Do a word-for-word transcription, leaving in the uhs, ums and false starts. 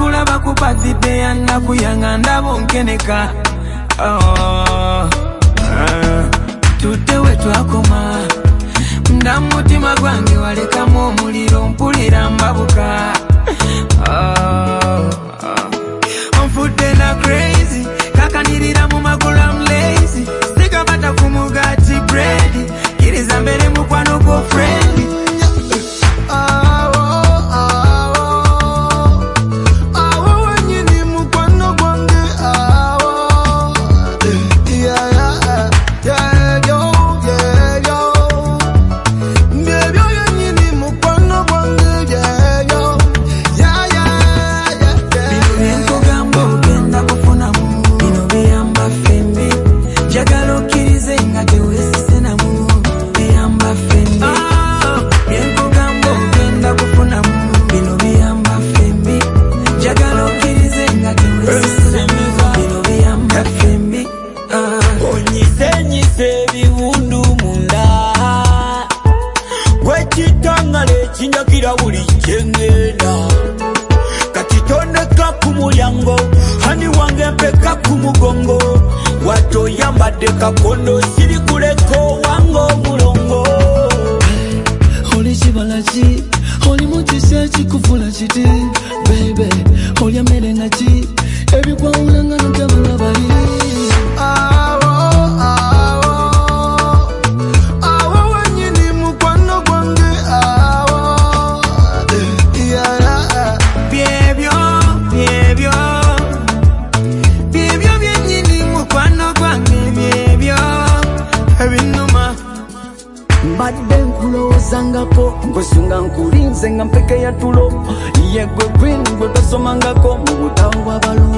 kulaba kupazide yanda kuyanga ndabo nkeneka. Oh, uh, tutewe twakoma mda mutima gwange walekamu omuliro mpulira mbabuka. Oh, uh, nfudde na crazy kakanirira mu magulu I'm lazy sikabata kumugati bread kiriza mbere mukwano go friendly. Chinjakira buli chengenda katitondeka kumulyango hani wange mpeka kumugongo wato yambade kakondo siri kuleko wango mulongo. Oli chibalachi oli mutise chikufula chiti baby oli amere nachi ebikwa ulanga ntabala bali. Mbadde nkulowoozangako ng'osunga nkulinze nga mpeke ya tulo yegwe gwin gwe tosomangako mu butawo bw'abalongo.